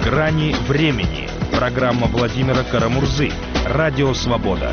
Грани времени. Программа Владимира Карамурзы. Радио Свобода.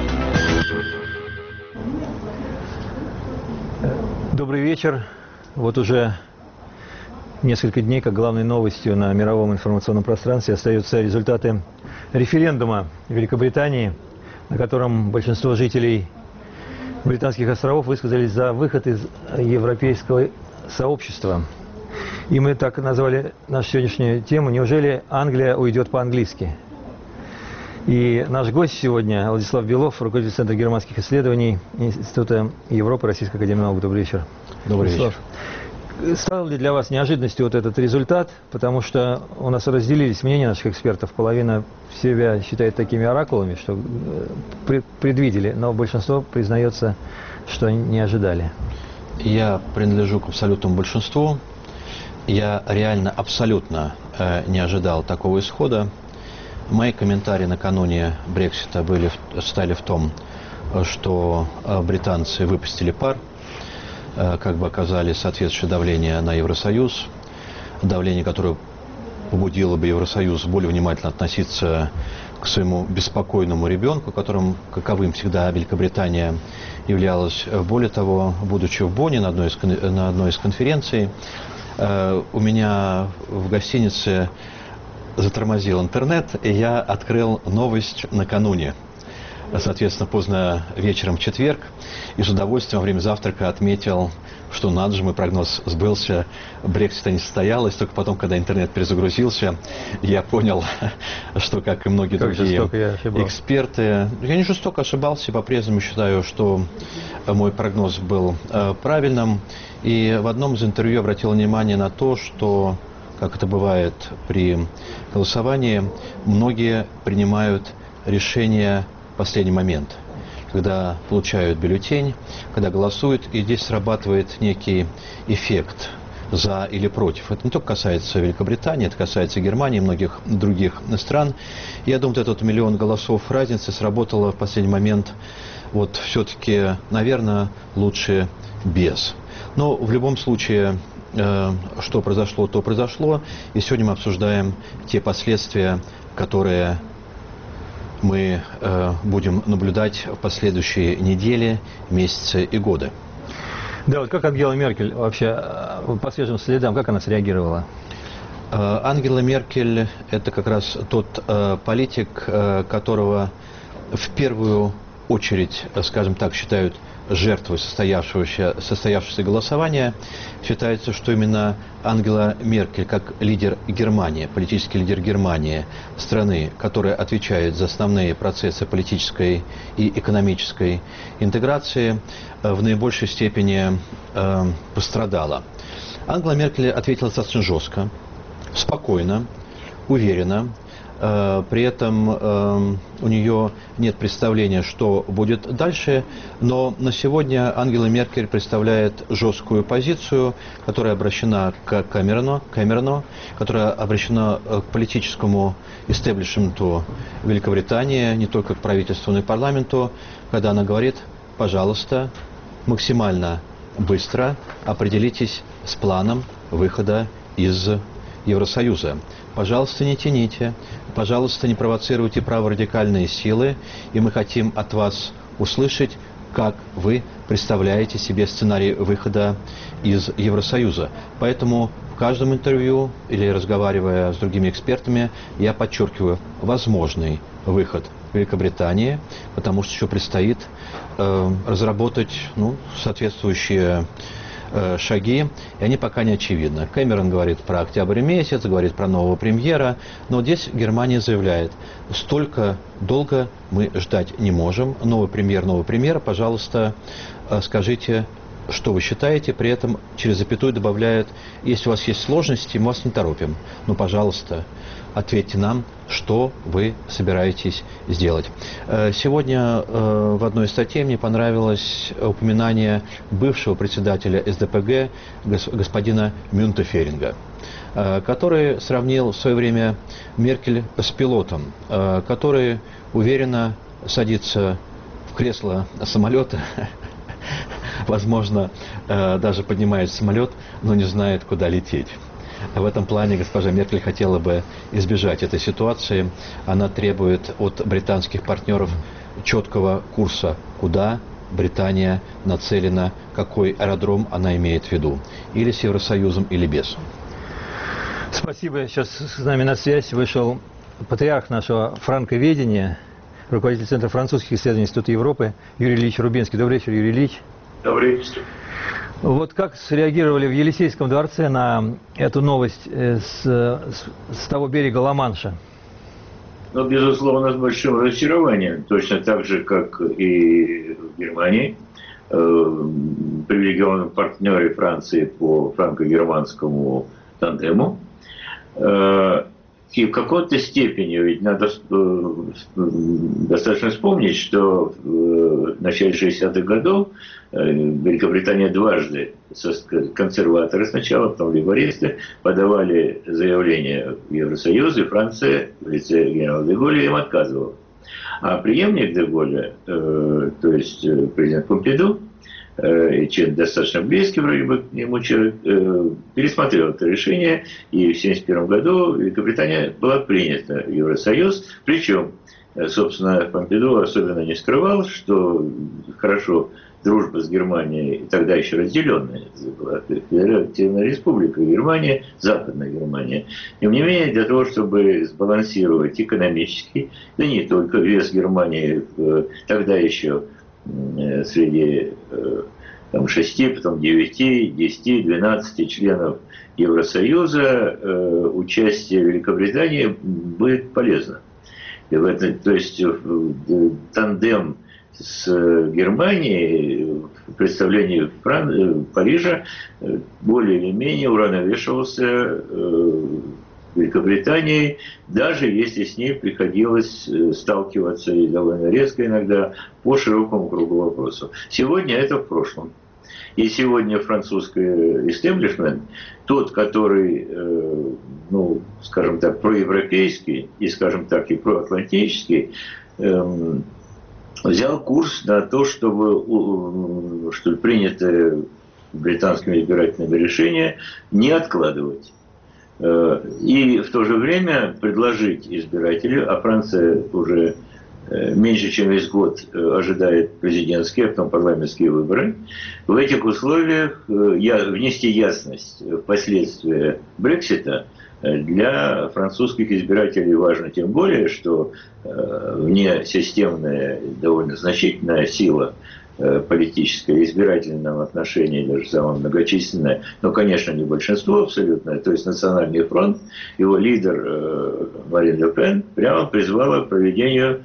Добрый вечер. Вот уже несколько дней, как главной новостью на мировом информационном пространстве остаются результаты референдума в Великобритании, на котором большинство жителей британских островов высказались за выход из европейского сообщества. И мы так назвали нашу сегодняшнюю тему «Неужели Англия уйдет по-английски?». И наш гость сегодня Владислав Белов, руководитель Центра германских исследований Института Европы Российской академии наук. Добрый вечер. Добрый вечер. Стал ли для вас неожиданностью вот этот результат? Потому что у нас разделились мнения наших экспертов. Половина себя считает такими оракулами, что предвидели, но большинство признается, что не ожидали. Я принадлежу к абсолютному большинству. Я реально абсолютно не ожидал такого исхода. Мои комментарии накануне Брексита стали в том, что британцы выпустили пар, как бы оказали соответствующее давление на Евросоюз, давление, которое побудило бы Евросоюз более внимательно относиться к своему беспокойному ребенку, каковым всегда Великобритания являлась. Более того, будучи в Бонне на одной из конференций, у меня в гостинице затормозил интернет, и я открыл новость накануне. Соответственно, поздно вечером в четверг, и с удовольствием во время завтрака отметил, что надо же, мой прогноз сбылся, Брексита не состоялось. Только потом, когда интернет перезагрузился, я понял, что, как и многие другие эксперты, я не жестоко ошибался, по-прежнему считаю, что мой прогноз был правильным. И в одном из интервью обратил внимание на то, что, как это бывает при голосовании, многие принимают решения в последний момент, когда получают бюллетень, когда голосуют, и здесь срабатывает некий эффект за или против. Это не только касается Великобритании, это касается Германии и многих других стран. И я думаю, этот миллион голосов разницы сработало в последний момент. Вот все-таки, наверное, лучше без. Но в любом случае, что произошло, то произошло. И сегодня мы обсуждаем те последствия, которые мы будем наблюдать в последующие недели, месяцы и годы. Да, вот как Ангела Меркель вообще по свежим следам, как она среагировала? Ангела Меркель – это как раз тот политик, которого в первую очередь, скажем так, считают жертвой состоявшегося голосования. Считается, что именно Ангела Меркель, как лидер Германии, политический лидер Германии, страны, которая отвечает за основные процессы политической и экономической интеграции, в наибольшей степени пострадала. Ангела Меркель ответила достаточно жестко, спокойно, уверенно. При этом у нее нет представления, что будет дальше, но на сегодня Ангела Меркель представляет жесткую позицию, которая обращена к Кэмерону, которая обращена к политическому истеблишменту Великобритании, не только к правительству, но и к парламенту, когда она говорит: пожалуйста, максимально быстро определитесь с планом выхода из Евросоюза. Пожалуйста, не тяните, пожалуйста, не провоцируйте праворадикальные силы, и мы хотим от вас услышать, как вы представляете себе сценарий выхода из Евросоюза. Поэтому в каждом интервью или разговаривая с другими экспертами, я подчеркиваю возможный выход Великобритании, потому что еще предстоит разработать соответствующие шаги, и они пока не очевидны. Кэмерон говорит про октябрь месяц, говорит про нового премьера, но здесь Германия заявляет: столько долго мы ждать не можем. Новый премьер, пожалуйста, скажите, что вы считаете. При этом через запятую добавляет: если у вас есть сложности, мы вас не торопим, но, пожалуйста, ответьте нам, что вы собираетесь сделать. Сегодня в одной статье мне понравилось упоминание бывшего председателя СДПГ господина Мюнтеферинга, который сравнил в свое время Меркель с пилотом, который уверенно садится в кресло самолета, возможно, даже поднимает самолет, но не знает, куда лететь. В этом плане госпожа Меркель хотела бы избежать этой ситуации. Она требует от британских партнеров четкого курса, куда Британия нацелена, какой аэродром она имеет в виду. Или с Евросоюзом, или без. Спасибо. Сейчас с нами на связь вышел патриарх нашего франковедения, руководитель Центра французских исследований Института Европы Юрий Ильич Рубинский. Добрый вечер, Юрий Ильич. Добрый вечер. Вот как среагировали в Елисейском дворце на эту новость с того берега Ла-Манша? Ну, безусловно, с большим разочарованием. Точно так же, как и в Германии. Привилегированном партнере Франции по франко-германскому тандему. И в какой-то степени, ведь надо достаточно вспомнить, что в начале 60-х годов Великобритания дважды, консерваторы сначала, потом лейбористы, подавали заявление в Евросоюз, и Франция в лице генерала де Голля им отказывала. А преемник де Голля, то есть президент Помпиду, достаточно близкий вроде бы к нему человек, пересмотрел это решение, и в 1971 году Великобритания была принята в Евросоюз, причем, собственно, Помпиду особенно не скрывал, что хорошо дружба с Германией, тогда еще разделенная, была Федеративная Республика Германия, Западная Германия. Тем не менее, для того, чтобы сбалансировать экономический, да не только вес Германии, тогда еще среди там, 6, потом 9, 10, 12 членов Евросоюза участие Великобритании будет полезно. То есть тандем с Германией в представлении Парижа более или менее уравновешивался Великобританией, даже если с ней приходилось сталкиваться и довольно резко иногда по широкому кругу вопросов. Сегодня это в прошлом. И сегодня французский истеблишмент, тот, который, ну, скажем так, проевропейский и, скажем так, и проатлантический, взял курс на то, чтобы принятое британскими избирательными решения не откладывать. И в то же время предложить избирателю, а Франция уже меньше чем весь год ожидает президентские, а потом парламентские выборы, в этих условиях внести ясность в последствия Брексита для французских избирателей важно, тем более, что внесистемная, довольно значительная сила политическое, избирательном отношении, даже самое многочисленное, но, конечно, не большинство абсолютное, то есть Национальный фронт, его лидер Марин Ле Пен прямо призвала к проведению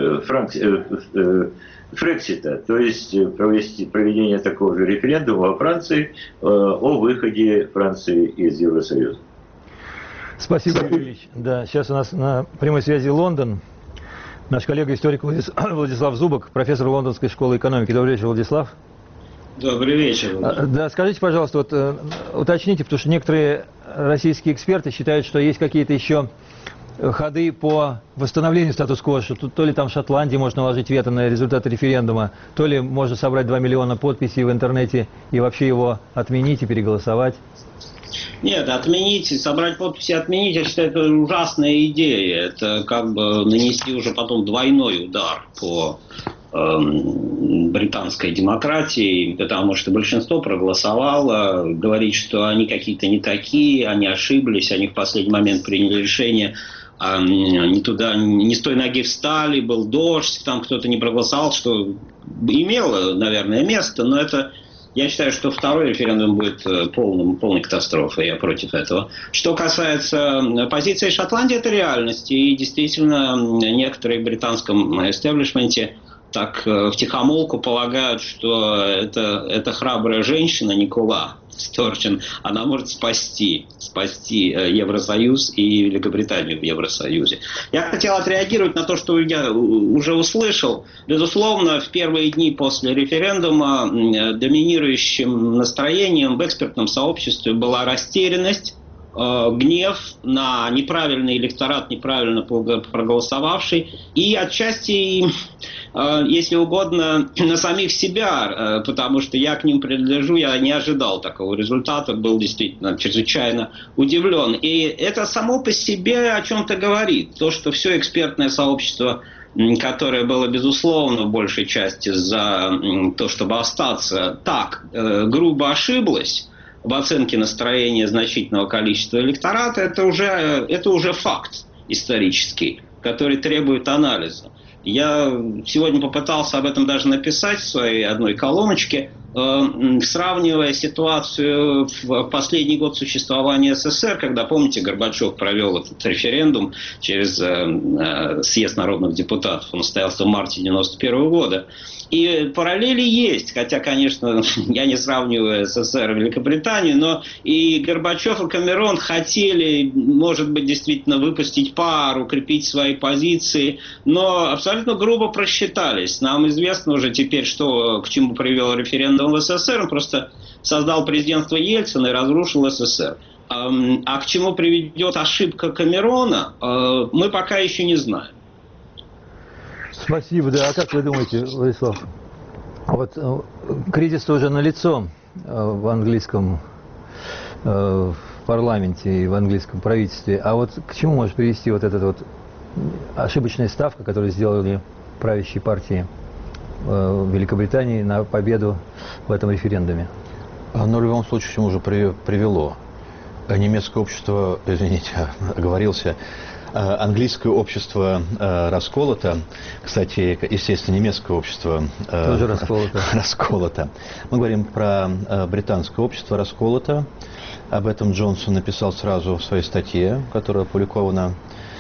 Фрексита, то есть проведение такого же референдума во Франции о выходе Франции из Евросоюза. Спасибо, Юрий Ильич. Да, сейчас у нас на прямой связи Лондон. Наш коллега-историк Владислав Зубок, профессор Лондонской школы экономики. Добрый вечер, Владислав. Добрый вечер. Да, скажите, пожалуйста, вот, уточните, потому что некоторые российские эксперты считают, что есть какие-то еще ходы по восстановлению статус-кво, что то ли там в Шотландии можно наложить вето на результаты референдума, то ли можно собрать 2 миллиона подписей в интернете и вообще его отменить и переголосовать. Нет, отменить, собрать подписи, отменить, я считаю, это ужасная идея. Это как бы нанести уже потом двойной удар по британской демократии, потому что большинство проголосовало, говорит, что они какие-то не такие, они ошиблись, они в последний момент приняли решение, не туда, не с той ноги встали, был дождь, там кто-то не проголосовал, что имело, наверное, место, но это... Я считаю, что второй референдум будет полной катастрофой, я против этого. Что касается позиции Шотландии, это реальность. И действительно, некоторые в британском истеблишменте так втихомолку полагают, что это храбрая женщина Никола Сторчин, она может спасти Евросоюз и Великобританию в Евросоюзе. Я хотел отреагировать на то, что я уже услышал. Безусловно, в первые дни после референдума доминирующим настроением в экспертном сообществе была растерянность гнев на неправильный электорат, неправильно проголосовавший, и отчасти, если угодно, на самих себя, потому что я к ним принадлежу, я не ожидал такого результата, был действительно чрезвычайно удивлен. И это само по себе о чем-то говорит. То, что все экспертное сообщество, которое было, безусловно, в большей части за то, чтобы остаться, так грубо ошиблось в оценке настроения значительного количества электората, это уже факт исторический, который требует анализа. Я сегодня попытался об этом даже написать в своей одной колоночке, сравнивая ситуацию в последний год существования СССР, когда, помните, Горбачев провел этот референдум через съезд народных депутатов, он состоялся в марте 1991 года. И параллели есть, хотя, конечно, я не сравниваю СССР и Великобританию, но и Горбачев, и Камерон хотели, может быть, действительно выпустить пар, укрепить свои позиции, но абсолютно грубо просчитались. Нам известно уже теперь, к чему привел референдум в СССР, он просто создал президентство Ельцина и разрушил СССР. А к чему приведет ошибка Камерона, мы пока еще не знаем. Спасибо, да. А как вы думаете, Владислав? Вот кризис уже налицо в английском парламенте и в английском правительстве. А вот к чему может привести вот эта вот ошибочная ставка, которую сделали правящие партии в Великобритании на победу в этом референдуме? Но в любом случае, к чему уже привело? Немецкое общество, извините, оговорился, английское общество расколото. Кстати, естественно, немецкое общество тоже расколото. Мы говорим про британское общество расколото. Об этом Джонсон написал сразу в своей статье, которая опубликована.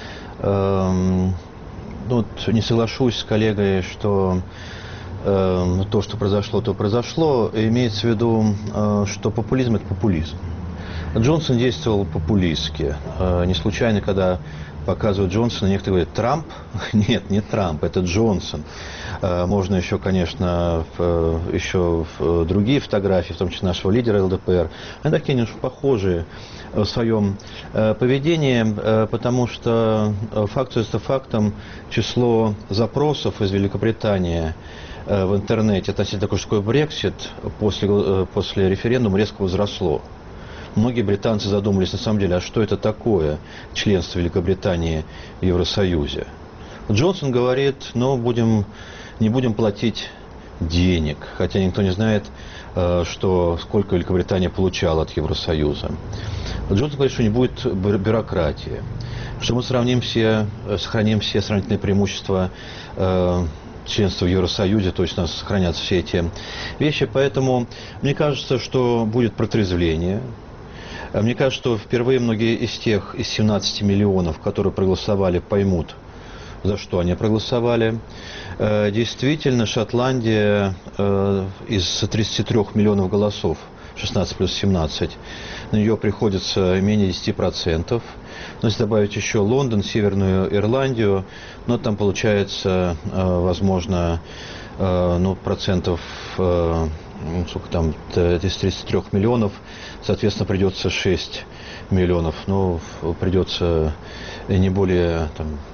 Не соглашусь с коллегой, что то, что произошло, то произошло. Имеется в виду, что популизм – это популизм. Джонсон действовал популистски. Не случайно, когда показывают Джонсона, некоторые говорят: Трамп? Нет, не Трамп, это Джонсон. Можно еще, конечно, еще другие фотографии, в том числе нашего лидера ЛДПР. Они такие немножко похожие в своем поведении, потому что факт остается фактом, число запросов из Великобритании в интернете относительно того, что такое Брексит, после референдума резко возросло. Многие британцы задумались, на самом деле, а что это такое членство Великобритании в Евросоюзе? Джонсон говорит, не будем платить денег, хотя никто не знает, сколько Великобритания получала от Евросоюза. Джонсон говорит, что не будет бюрократии, что мы сохраним все сравнительные преимущества членства в Евросоюзе, то есть у нас сохранятся все эти вещи. Поэтому мне кажется, что будет протрезвление. Мне кажется, что впервые многие из 17 миллионов, которые проголосовали, поймут, за что они проголосовали. Действительно, Шотландия из 33 миллионов голосов, 16 плюс 17, на нее приходится менее 10%. Но если добавить еще Лондон, Северную Ирландию, там получается, возможно, процентов, сколько там, из 33 миллионов, соответственно, придется 6 миллионов. Придется не более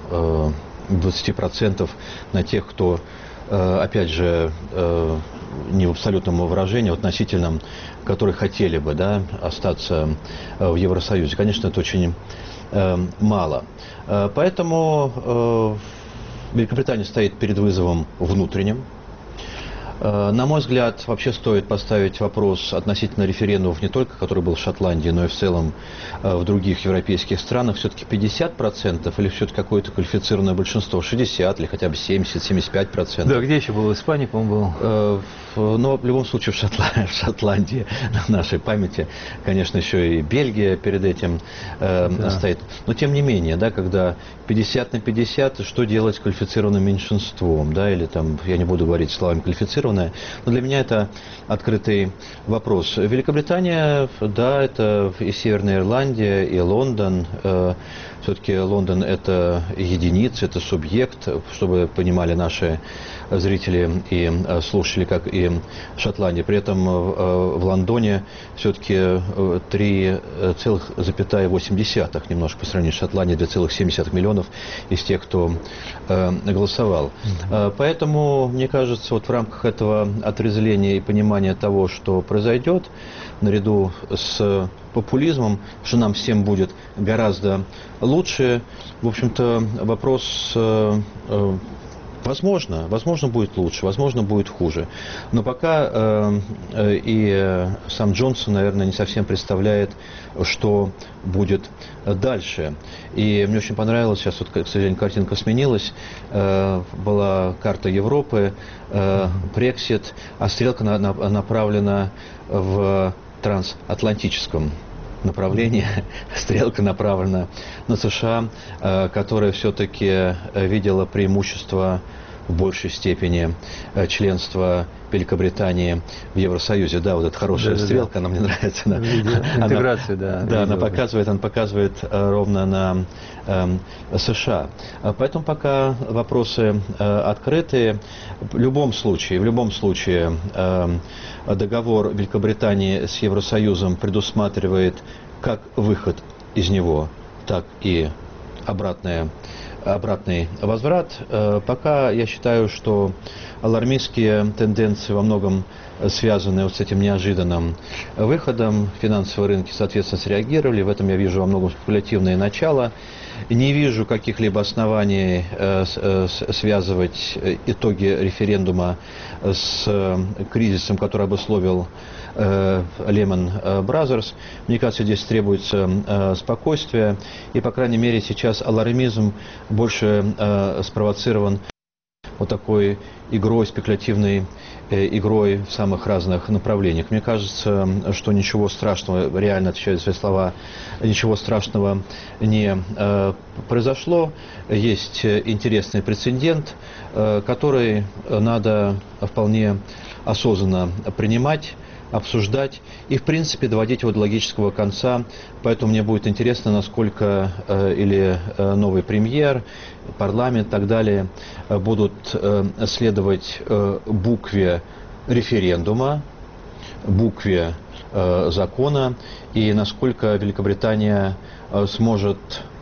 20% на тех, кто, опять же, не в абсолютном выражении, а в относительном, которые хотели бы остаться в Евросоюзе. Конечно, это очень мало. Поэтому Великобритания стоит перед вызовом внутренним. На мой взгляд, вообще стоит поставить вопрос относительно референдумов не только, который был в Шотландии, но и в целом в других европейских странах. Все-таки 50% или все-таки какое-то квалифицированное большинство? 60% или хотя бы 70-75%? Да, где еще был? В Испании, по-моему, был. Но в любом случае в Шотландии, в нашей памяти, конечно, еще и Бельгия перед этим стоит. Но тем не менее, когда 50 на 50, что делать с квалифицированным меньшинством? Или там, я не буду говорить словами квалифицированным, сбалансированная. Но для меня это открытый вопрос. Великобритания, да, это и Северная Ирландия, и Лондон. Все-таки Лондон – это единица, это субъект, чтобы понимали наши зрители и слушатели, как и Шотландия. При этом в Лондоне все-таки 3,8, немножко по сравнению с Шотландией, 2,7 миллионов из тех, кто голосовал. Поэтому, мне кажется, вот в рамках этого отрезвления и понимания того, что произойдет, наряду с популизмом, что нам всем будет гораздо лучше, в общем-то, вопрос... Возможно, будет лучше, возможно, будет хуже. Но пока и сам Джонсон, наверное, не совсем представляет, что будет дальше. И мне очень понравилось, сейчас, вот, к сожалению, картинка сменилась, была карта Европы, Брексит, а стрелка направлена в трансатлантическом направлении. Стрелка направлена на США, которая все-таки видела преимущество в большей степени членства Великобритании в Евросоюзе. Да, вот эта хорошая стрелка, она мне нравится. Интеграцию, да. Она показывает ровно на США. Поэтому пока вопросы открытые. В любом случае договор Великобритании с Евросоюзом предусматривает как выход из него, так и обратный возврат. Пока я считаю, что алармистские тенденции во многом связаны вот с этим неожиданным выходом. Финансовые рынки, соответственно, среагировали. В этом я вижу во многом спекулятивное начало. Не вижу каких-либо оснований связывать итоги референдума с кризисом, который обусловил Lehman Brothers. Мне кажется, здесь требуется спокойствие. И, по крайней мере, сейчас алармизм больше спровоцирован вот такой игрой, спекулятивной игрой в самых разных направлениях. Мне кажется, что ничего страшного, реально отвечаю за свои слова, ничего страшного не произошло. Есть интересный прецедент, который надо вполне осознанно принимать, обсуждать и, в принципе, доводить его до логического конца. Поэтому мне будет интересно, насколько или новый премьер, парламент и так далее будут следовать букве референдума, букве закона, и насколько Великобритания сможет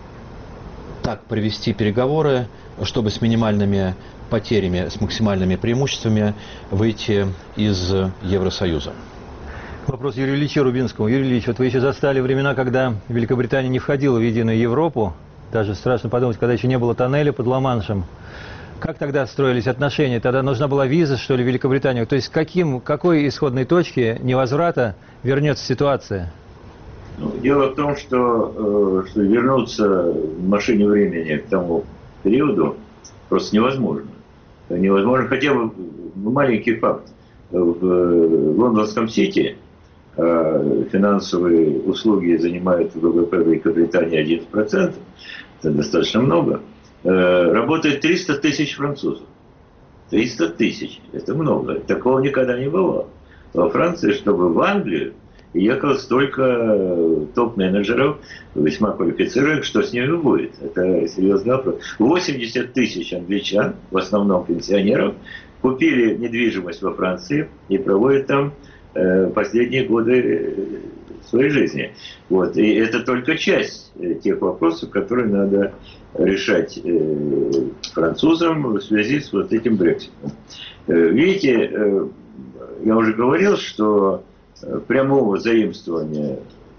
так провести переговоры, чтобы с минимальными потерями, с максимальными преимуществами выйти из Евросоюза. Вопрос Юрию Ильичу Рубинскому. Юрий Ильич, вот вы еще застали времена, когда Великобритания не входила в единую Европу. Даже страшно подумать, когда еще не было тоннеля под Ла-Маншем. Как тогда строились отношения? Тогда нужна была виза, что ли, в Великобританию? То есть какой исходной точке невозврата вернется ситуация? Дело в том, что вернуться в машине времени к тому периоду просто невозможно. Невозможно, хотя бы маленький факт. В лондонском Сити финансовые услуги занимают в ВВП Великобритании 11%, это достаточно много. Работает 300 тысяч французов. 300 тысяч, это много, такого никогда не было. Во Франции, чтобы в Англию ехало столько топ-менеджеров, весьма квалифицированных, что с ними будет. Это серьезный вопрос. 80 тысяч англичан, в основном пенсионеров, купили недвижимость во Франции и проводят там последние годы своей жизни. Вот. И это только часть тех вопросов, которые надо решать французам в связи с вот этим Брекситом. Видите, я уже говорил, что прямого заимствования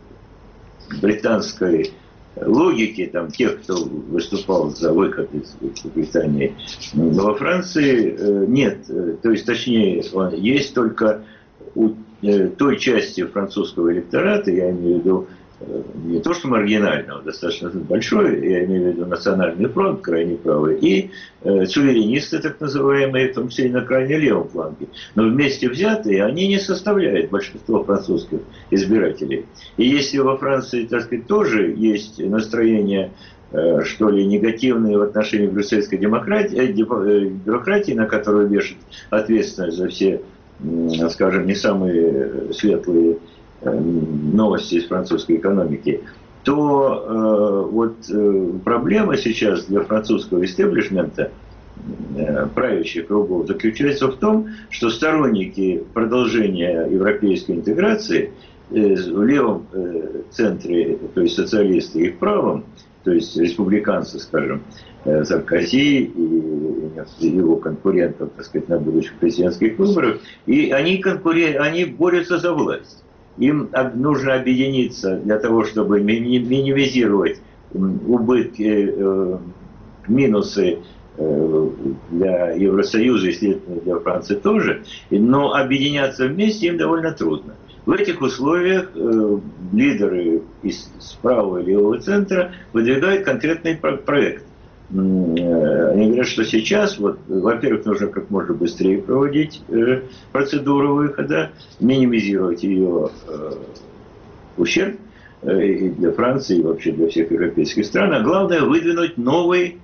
британской логики, там, тех, кто выступал за выход из Британии, во Франции нет. То есть, точнее, есть только у той части французского электората, я имею в виду не то что маргинального, достаточно большой, я имею в виду Национальный фронт, крайне правый, и суверенисты, так называемые, в том числе и на крайне левом фланге. Но вместе взятые они не составляют большинство французских избирателей. И если во Франции, так сказать, тоже есть настроение, что ли, негативные в отношении брюссельской бюрократии, на которую вешают ответственность за все, скажем, не самые светлые новости из французской экономики, то проблема сейчас для французского истеблишмента, правящих кругов, заключается в том, что сторонники продолжения европейской интеграции в левом центре, то есть социалисты, и в правом, то есть республиканцы, скажем, Саркози и его конкурентов, так сказать, на будущих президентских выборах, и они борются за власть. Им нужно объединиться для того, чтобы минимизировать убытки, минусы для Евросоюза и, следовательно, для Франции тоже, но объединяться вместе им довольно трудно. В этих условиях лидеры из правого и левого центра выдвигают конкретный проект. Они говорят, что сейчас, во-первых, нужно как можно быстрее проводить процедуру выхода, минимизировать ее ущерб и для Франции, и вообще для всех европейских стран, а главное выдвинуть новый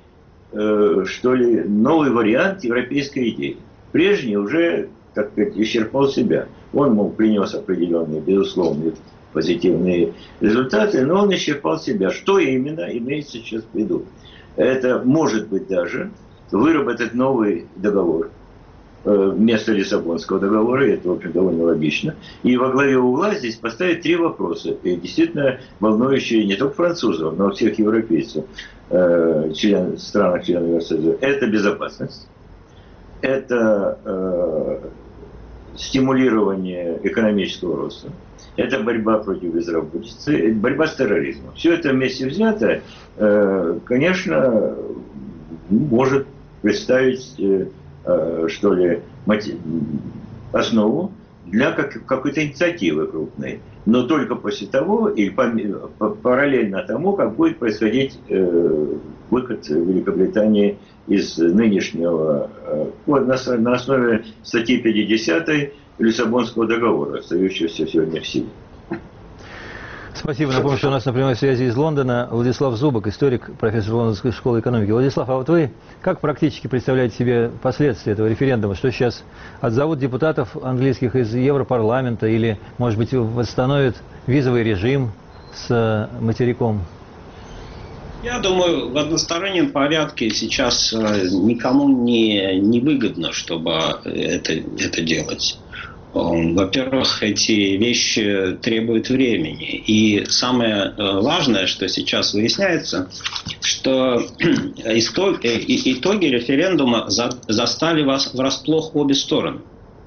вариант европейской идеи. Прежний уже, так сказать, исчерпал себя. Он, принес определенные, безусловные позитивные результаты, но он исчерпал себя. Что именно имеется сейчас в виду? Это может быть даже выработать новый договор вместо Лиссабонского договора, и это, в общем, довольно логично. И во главе угла здесь поставить три вопроса, и действительно волнующие не только французов, но и всех европейцев, странах членов Евросоюза. Это безопасность, это стимулирование экономического роста, это борьба против безработицы, борьба с терроризмом. Все это вместе взято, конечно, может представить, что ли, основу для какой-то инициативы крупной. Но только после того, и параллельно тому, как будет происходить выход Великобритании из нынешнего, на основе статьи 50 Лиссабонского договора, остающегося сегодня в силе. Спасибо. Напомню, что у нас на прямой связи из Лондона Владислав Зубок, историк, профессор Лондонской школы экономики. Владислав, а вот вы как практически представляете себе последствия этого референдума? Что сейчас отзовут депутатов английских из Европарламента или, может быть, восстановят визовый режим с материком? Я думаю, в одностороннем порядке сейчас никому не выгодно, чтобы это делать. Во-первых, эти вещи требуют времени. И самое важное, что сейчас выясняется, что итоги референдума застали вас врасплох обе стороны.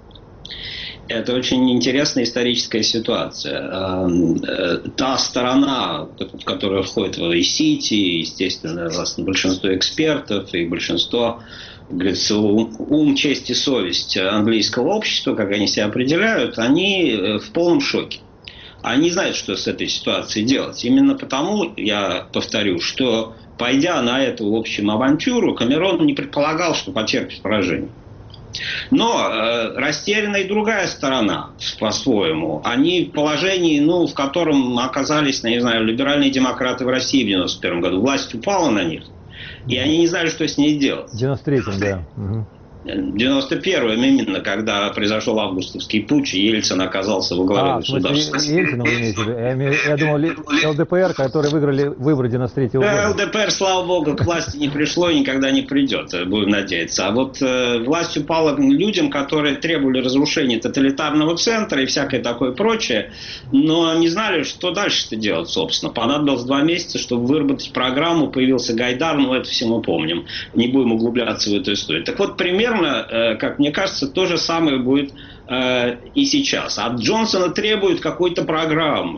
Это очень интересная историческая ситуация. Та сторона, в которую входит и Сити, естественно, большинство экспертов и большинство, говорится, ум, честь и совесть английского общества, как они себя определяют, они в полном шоке. Они не знают, что с этой ситуацией делать. Именно потому, я повторю, что, пойдя на эту, в общем, авантюру, Камерон не предполагал, что потерпит поражение. Но растеряна и другая сторона, по-своему. Они в положении, в котором оказались, не знаю, либеральные демократы в России в 1991 году. Власть упала на них, и они не знали, что с ней делать. В 93-м, да. Угу. 91-м именно, когда произошел августовский путч, и Ельцин оказался во главе государства. Ельцина вы имеете в виду? Я думал, ЛДПР, которые выиграли выборы 93-го года. ЛДПР, слава богу, к власти не пришло и никогда не придет, будем надеяться. А вот власть упала людям, которые требовали разрушения тоталитарного центра и всякое такое прочее, но не знали, что дальше-то делать, собственно. Понадобилось 2 месяца, чтобы выработать программу, появился Гайдар, это все мы помним. Не будем углубляться в эту историю. Так вот, примерно, как мне кажется, то же самое будет и сейчас. От Джонсона требуют какой-то программы.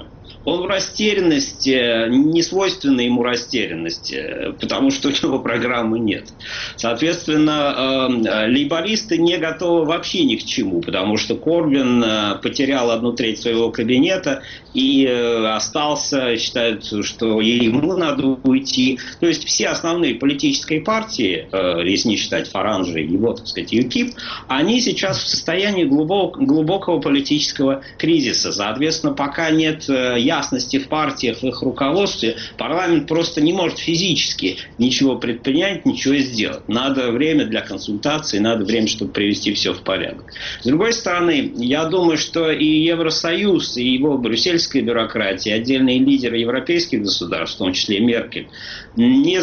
Он в растерянности, не свойственной ему растерянности, потому что у него программы нет. Соответственно, лейбористы не готовы вообще ни к чему, потому что Корбин потерял 1/3 своего кабинета и остался, считают, что ему надо уйти. То есть все основные политические партии, если не считать Фаранжа и его, так сказать, ЮКИП, они сейчас в состоянии глубокого политического кризиса. Соответственно, пока нет ясности в партиях, в их руководстве, парламент просто не может физически ничего предпринять, ничего сделать. Надо время для консультаций, надо время, чтобы привести все в порядок. С другой стороны, я думаю, что и Евросоюз, и его брюссельская бюрократия, отдельные лидеры европейских государств, в том числе Меркель, не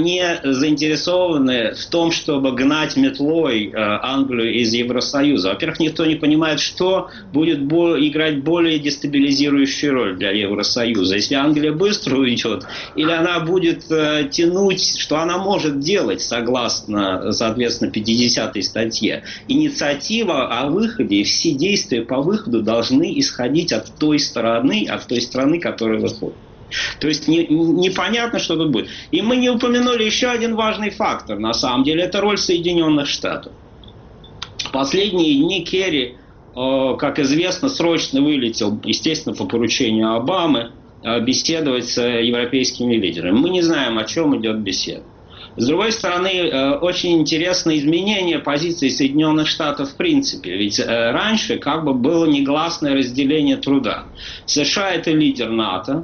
заинтересованы в том, чтобы гнать метлой Англию из Евросоюза. Во-первых, никто не понимает, что будет играть более дестабилизирующую роль для Евросоюза. Если Англия быстро уйдет, или она будет тянуть, что она может делать, согласно, соответственно, 50-й статье. Инициатива о выходе и все действия по выходу должны исходить от той страны, которая выходит. То есть непонятно, что тут будет. И мы не упомянули еще один важный фактор, на самом деле, это роль Соединенных Штатов. В последние дни Керри, как известно, срочно вылетел, естественно, по поручению Обамы, беседовать с европейскими лидерами. Мы не знаем, о чем идет беседа. С другой стороны, очень интересно изменение позиции Соединенных Штатов в принципе. Ведь раньше как бы было негласное разделение труда. США – это лидер НАТО.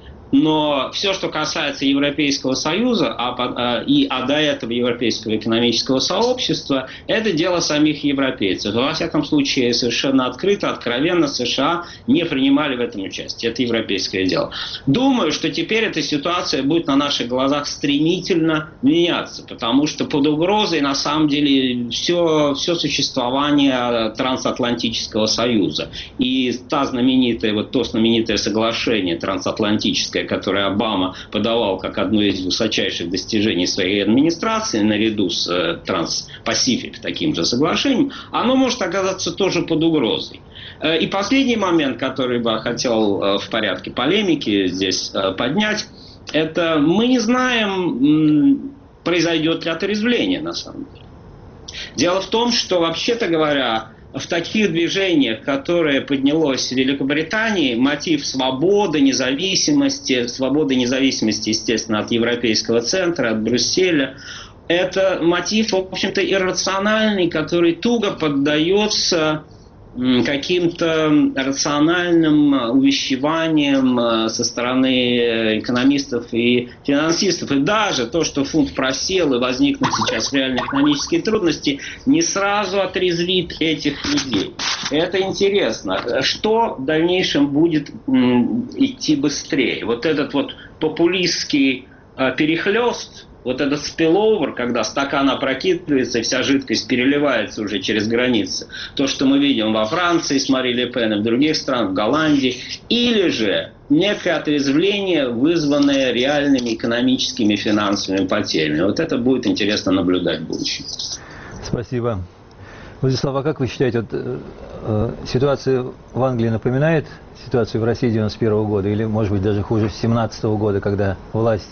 Но все, что касается Европейского Союза, а до этого Европейского экономического сообщества, это дело самих европейцев. Во всяком случае, совершенно открыто, откровенно США не принимали в этом участие. Это европейское дело. Думаю, что теперь эта ситуация будет на наших глазах стремительно меняться, потому что под угрозой на самом деле все существование трансатлантического союза. И то знаменитое соглашение трансатлантическое, которое Обама подавал как одно из высочайших достижений своей администрации, наряду с Транс-Пасифик, таким же соглашением, оно может оказаться тоже под угрозой. И последний момент, который бы я хотел в порядке полемики здесь поднять, это мы не знаем, произойдет ли отрезвление на самом деле. Дело в том, что, вообще-то говоря, в таких движениях, которые поднялось в Великобритании, мотив свободы, независимости, естественно, от Европейского центра, от Брюсселя, это мотив, в общем-то, иррациональный, который туго поддается каким-то рациональным увещеваниям со стороны экономистов и финансистов. И даже то, что фунт просел и возникнут сейчас реальные экономические трудности, не сразу отрезвит этих людей. Это интересно. Что в дальнейшем будет идти быстрее? Вот этот вот популистский перехлёст, вот этот спилловер, когда стакан опрокидывается и вся жидкость переливается уже через границы. То, что мы видим во Франции с Мари Ле Пен и в других странах, в Голландии. Или же некое отрезвление, вызванное реальными экономическими и финансовыми потерями. Вот это будет интересно наблюдать в будущем. Спасибо. Владислав, а как вы считаете, ситуация в Англии напоминает ситуацию в России 1991 года? Или, может быть, даже хуже 1917 года, когда власть...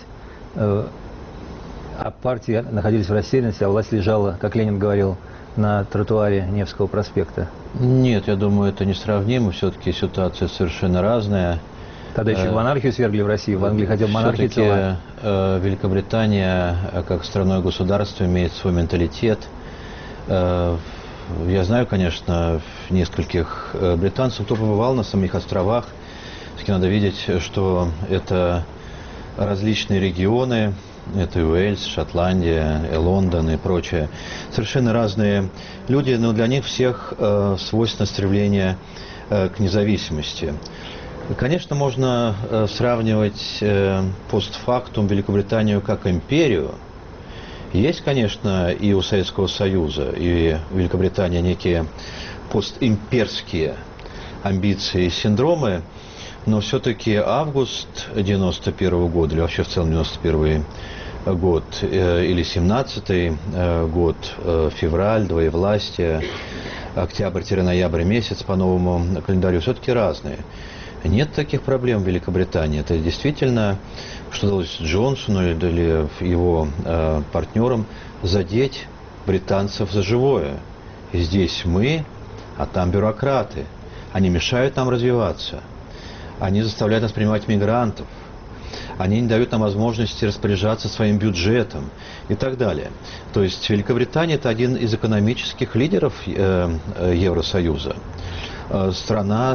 А партии находились в растерянности, а власть лежала, как Ленин говорил, на тротуаре Невского проспекта? Нет, я думаю, это несравнимо. Все-таки ситуация совершенно разная. Тогда еще монархию свергли в России, в Англии хотя бы монархия целая. Великобритания, как страной государство, имеет свой менталитет. Я знаю, конечно, нескольких британцев, кто побывал на самих островах. Все-таки надо видеть, что это различные регионы. Это и Уэльс, Шотландия, и Лондон и прочее. Совершенно разные люди, но для них всех свойственно стремление к независимости. Конечно, можно сравнивать постфактум Великобританию как империю. Есть, конечно, и у Советского Союза, и у Великобритании некие постимперские амбиции и синдромы. Но все-таки август 91 года, или вообще в целом 91 год, или 17-й год, февраль, двоевластие, октябрь-ноябрь месяц по новому календарю все-таки разные. Нет таких проблем в Великобритании. Это действительно, что удалось Джонсону или его партнерам задеть британцев за живое. И здесь мы, а там бюрократы. Они мешают нам развиваться. Они заставляют нас принимать мигрантов. Они не дают нам возможности распоряжаться своим бюджетом и так далее. То есть Великобритания – это один из экономических лидеров Евросоюза. Страна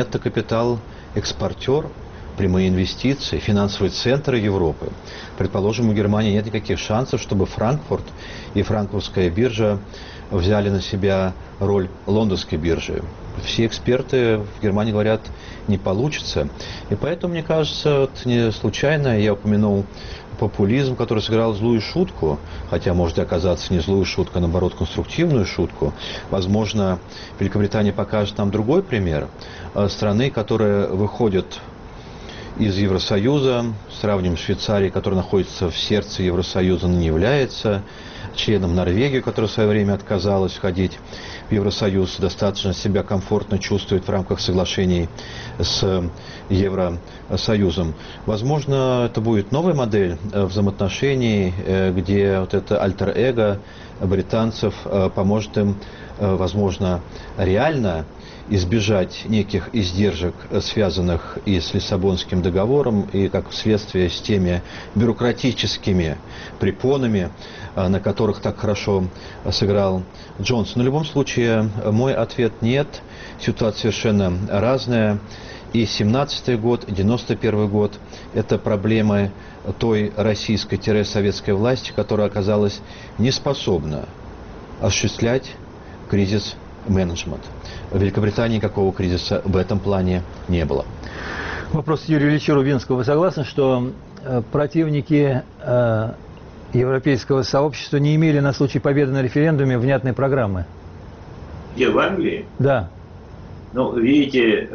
нетто-капитал-экспортер, прямые инвестиции, финансовые центры Европы. Предположим, у Германии нет никаких шансов, чтобы Франкфурт и франкфуртская биржа взяли на себя роль лондонской биржи. Все эксперты в Германии говорят, не получится. И поэтому, мне кажется, вот не случайно я упомянул популизм, который сыграл злую шутку, хотя может оказаться не злую шутку, а наоборот конструктивную шутку. Возможно, Великобритания покажет нам другой пример страны, которая выходит из Евросоюза, сравним с Швейцарией, которая находится в сердце Евросоюза, но не является членом Норвегии, которая в свое время отказалась входить в Евросоюз, достаточно себя комфортно чувствует в рамках соглашений с Евросоюзом. Возможно, это будет новая модель взаимоотношений, где вот это альтер-эго британцев поможет им, возможно, реально избежать неких издержек, связанных и с Лиссабонским договором, и как следствие с теми бюрократическими препонами, на которых так хорошо сыграл Джонсон. Но в любом случае, мой ответ нет. Ситуация совершенно разная. И 17-й год, и 91-й год – это проблемы той российской-советской власти, которая оказалась не способна осуществлять кризис-менеджмент. В Великобритании никакого кризиса в этом плане не было. Вопрос Юрия Ильича Рубинского. Вы согласны, что противники европейского сообщества не имели на случай победы на референдуме внятной программы? Где, в Англии? Да. Ну, видите,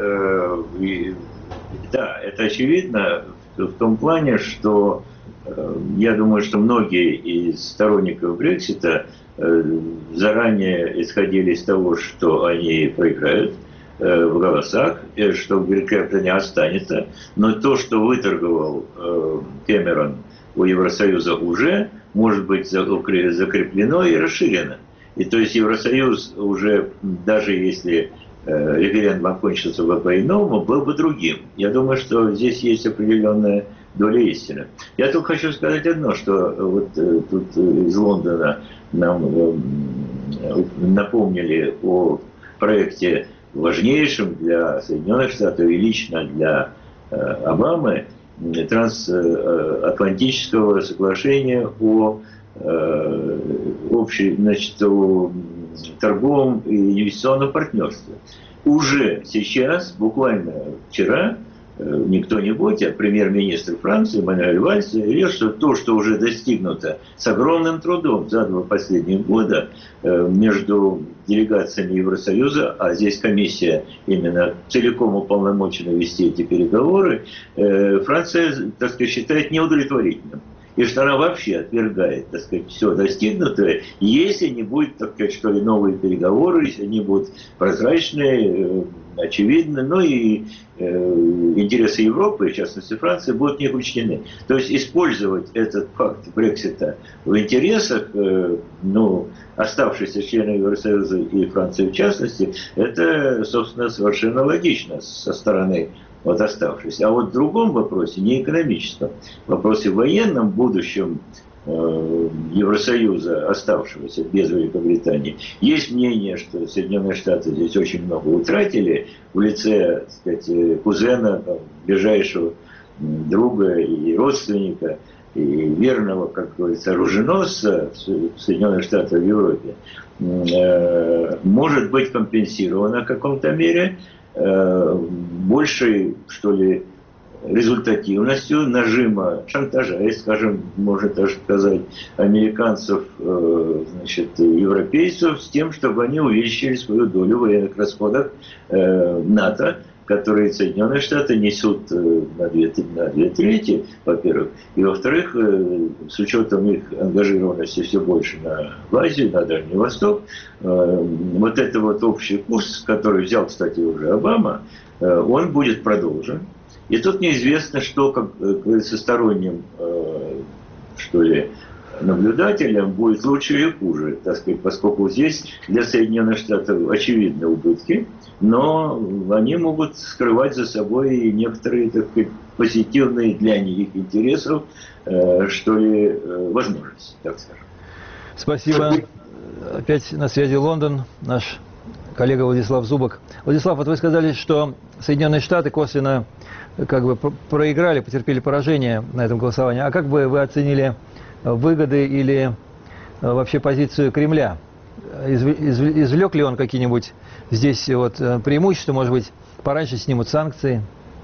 да, это очевидно в том плане, что я думаю, что многие из сторонников Брексита заранее исходили из того, что они проиграют в голосах, что Великобритания останется, но то, что выторговал Кэмерон у Евросоюза, уже может быть закреплено и расширено. И то есть Евросоюз уже, даже если референдум окончился бы по-иному, был бы другим. Я думаю, что здесь есть определенная доля истины. Я только хочу сказать одно, что вот тут из Лондона нам напомнили о проекте важнейшем для Соединенных Штатов и лично для Обамы трансатлантического соглашения о о торговом и инвестиционном партнерстве. Уже сейчас, буквально вчера, не кто-нибудь, а премьер-министр Франции Мануэль Вальс заявил, что то, что уже достигнуто с огромным трудом за 2 последних года между делегациями Евросоюза, а здесь комиссия именно целиком уполномочена вести эти переговоры, Франция, так сказать, считает неудовлетворительным. И что она вообще отвергает, так сказать, все достигнутое, если не будет, так сказать, что ли, новые переговоры, если они будут прозрачные, очевидны, ну и интересы Европы, в частности Франции, будут не учтены. То есть использовать этот факт Брексита в интересах оставшихся членов Евросоюза и Франции в частности, это, собственно, совершенно логично со стороны оставшихся. А вот в другом вопросе, не экономическом, в вопросе военном будущем Евросоюза, оставшегося без Великобритании, есть мнение, что Соединенные Штаты здесь очень много утратили в лице, так сказать, кузена, ближайшего друга и родственника, и верного, как говорится, оруженосца Соединенных Штатов в Европе, может быть компенсировано в каком-то мере большей, что ли, результативностью нажима, шантажа, скажем, можно даже сказать, американцев, европейцев, с тем, чтобы они увеличили свою долю в военных расходах НАТО, которые Соединенные Штаты несут на две трети, во-первых. И, во-вторых, с учетом их ангажированности все больше в Азию, на Дальний Восток, вот это вот общий курс, который взял, кстати, уже Обама, он будет продолжен. И тут неизвестно, что как со сторонним, что ли, наблюдателям будет лучше или хуже, так сказать, поскольку здесь для Соединенных Штатов очевидны убытки, но они могут скрывать за собой и некоторые, так сказать, позитивные для них интересов, что ли, возможности, так скажем. Спасибо. Опять на связи Лондон, наш коллега Владислав Зубок. Владислав, вот вы сказали, что Соединенные Штаты косвенно как бы проиграли, потерпели поражение на этом голосовании. А как бы вы оценили выгоды или вообще позицию Кремля? Извлек ли он какие-нибудь здесь вот преимущества, может быть, пораньше снимут санкции?